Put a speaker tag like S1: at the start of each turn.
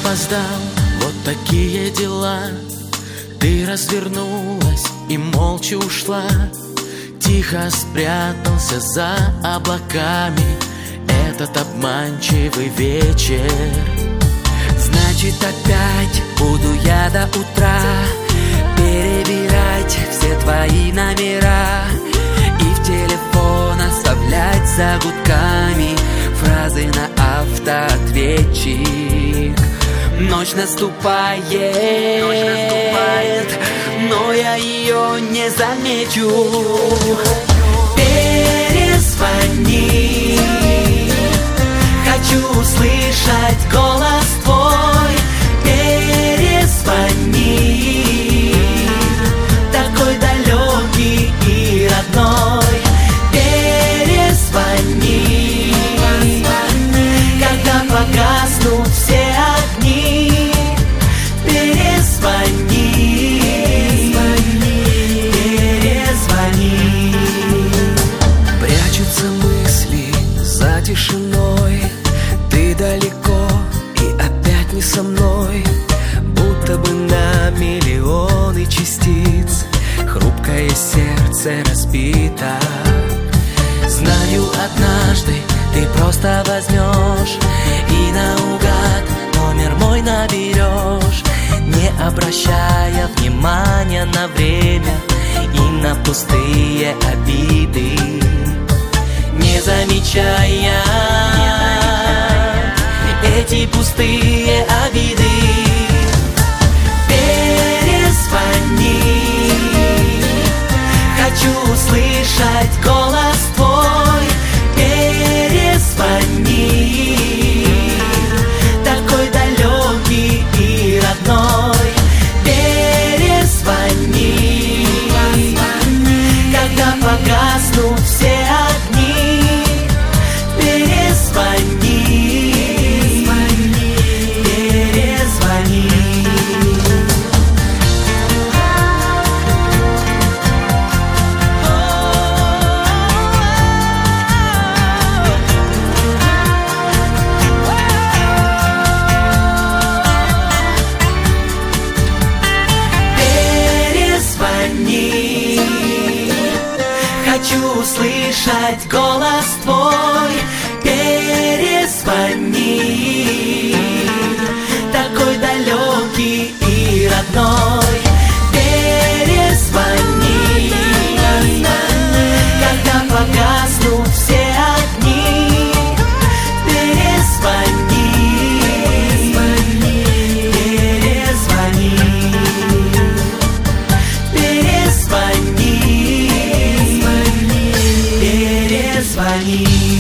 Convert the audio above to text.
S1: опоздал, вот такие дела. Ты развернулась и молча ушла. Тихо спрятался за облаками этот обманчивый вечер.
S2: Значит, опять буду я до утра перебирать все твои номера и в телефон оставлять за гудками фразы на автоответчик. Ночь наступает, но я ее не замечу. Перезвони, хочу услышать голос твой. Перезвони, такой далекий и родной. Перезвони, когда погаснут все огни. Перезвони, перезвони. Прячутся мысли за тишиной. Ты далеко и опять не со мной, будто бы на миллионы частиц хрупкое сердце разбито. Знаю, однажды ты просто возьмешь и наугад номер мой наберешь, не обращая внимания на время и на пустые обиды, не замечая эти пустые обиды. Перезвони, хочу услышать голос твой. Перезвони, такой далекий и родной. Перезвони, когда погаснут все огни. Перезвони, перезвони. Хочу услышать голос твой. Перезвони, такой далекий и родной. Перезвони, когда погаснут все огни. Перезвони, перезвони. Перезвони, перезвони.